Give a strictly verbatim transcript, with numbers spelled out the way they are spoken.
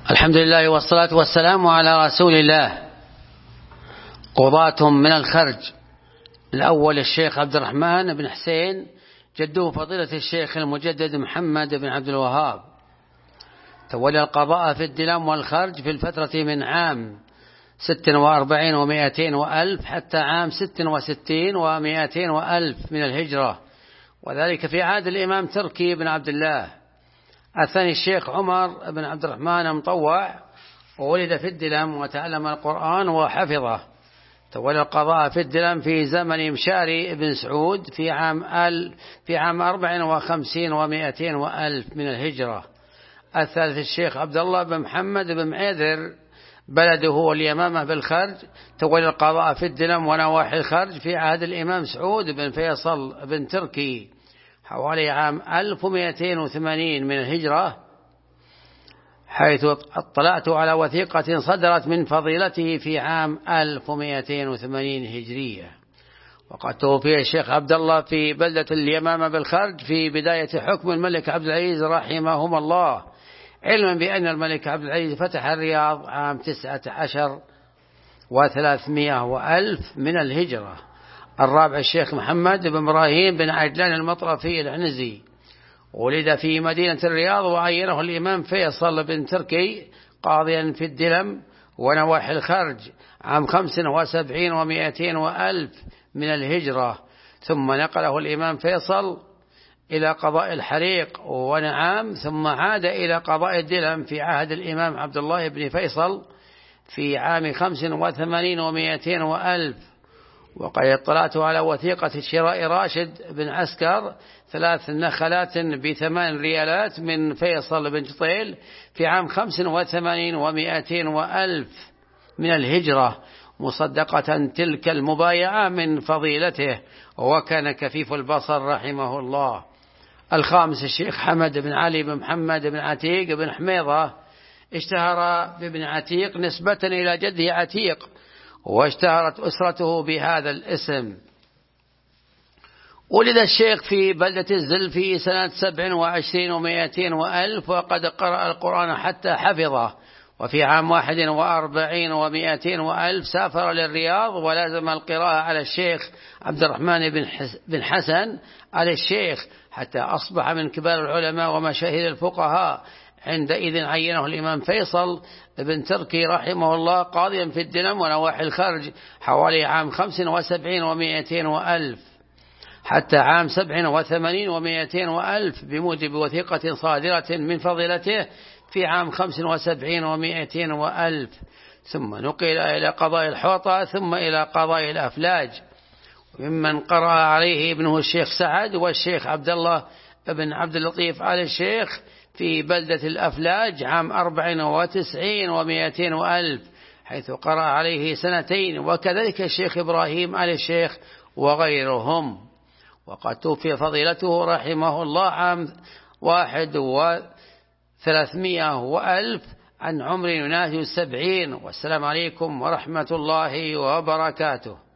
الحمد لله والصلاة والسلام على رسول الله. قضاة من الخرج. الأول الشيخ عبد الرحمن بن حسين، جده فضيلة الشيخ المجدد محمد بن عبد الوهاب، تولى القضاء في الدلم والخرج في الفترة من عام ست وأربعين ومائتين وألف حتى عام ست وستين ومائتين وألف من الهجرة، وذلك في عهد الإمام تركي بن عبد الله. الثاني الشيخ عمر بن عبد الرحمن مطوع، وولد في الدلم وتعلم القرآن وحفظه، تولى القضاء في الدلم في زمن مشاري بن سعود في عام ال في عام أربع وخمسين ومائتين وألف من الهجرة. الثالث الشيخ عبد الله بن محمد بن معيذر، بلده اليمامة بالخرج، تولى القضاء في الدلم ونواحي الخرج في عهد الإمام سعود بن فيصل بن تركي حوالي عام ألف ومائتين وثمانين من الهجرة، حيث اطلعت على وثيقة صدرت من فضيلته في عام ألف ومائتين وثمانين هجرية. وقد توفي الشيخ عبد الله في بلدة اليمامة بالخرج في بداية حكم الملك عبد العزيز رحمهما الله، علما بأن الملك عبد العزيز فتح الرياض عام تسعة عشر وثلاثمائة وألف من الهجرة. الرابع الشيخ محمد بن إبراهيم بن عجلان المطرفي العنزي، ولد في مدينة الرياض، وعينه الإمام فيصل بن تركي قاضيا في الدلم ونواحي الخرج عام خمس وسبعين ومائتين وألف من الهجرة، ثم نقله الإمام فيصل إلى قضاء الحريق ونعام، ثم عاد إلى قضاء الدلم في عهد الإمام عبد الله بن فيصل في عام خمس وثمانين ومائتين وألف. وقد اطلعت على وثيقة شراء راشد بن عسكر ثلاث نخلات بثمان ريالات من فيصل بن جطيل في عام خمس وثمانين ومائتين وألف من الهجرة، مصدقة تلك المبايعة من فضيلته، وكان كفيف البصر رحمه الله. الخامس الشيخ حمد بن علي بن محمد بن عتيق بن حميضة، اشتهر بابن عتيق نسبة إلى جده عتيق، واشتهرت أسرته بهذا الاسم. ولد الشيخ في بلدة الزل في سنة سبع وعشرين ومائتين وألف، وقد قرأ القرآن حتى حفظه، وفي عام واحد وأربعين ومائتين وألف سافر للرياض ولازم القراءة على الشيخ عبد الرحمن بن حسن على الشيخ حتى أصبح من كبار العلماء ومشاهير الفقهاء. عندئذ عينه الإمام فيصل بن تركي رحمه الله قاضيا في الدلم ونواحي الخرج حوالي عام خمس وسبعين ومائتين وألف حتى عام سبع وثمانين ومائتين وألف، بموجب وثيقة صادرة من فضيلته في عام خمس وسبعين ومائتين وألف، ثم نقل إلى قضاء الحوطة ثم إلى قضاء الأفلاج. وممن قرأ عليه ابنه الشيخ سعد والشيخ عبد الله بن عبد اللطيف على الشيخ في بلدة الأفلاج عام أربع وتسعين ومائتين وألف، حيث قرأ عليه سنتين، وكذلك الشيخ إبراهيم على الشيخ وغيرهم. وقد توفي فضيلته رحمه الله عام واحد وثلاثمائة وألف عن عمر يناهز السبعين. والسلام عليكم ورحمة الله وبركاته.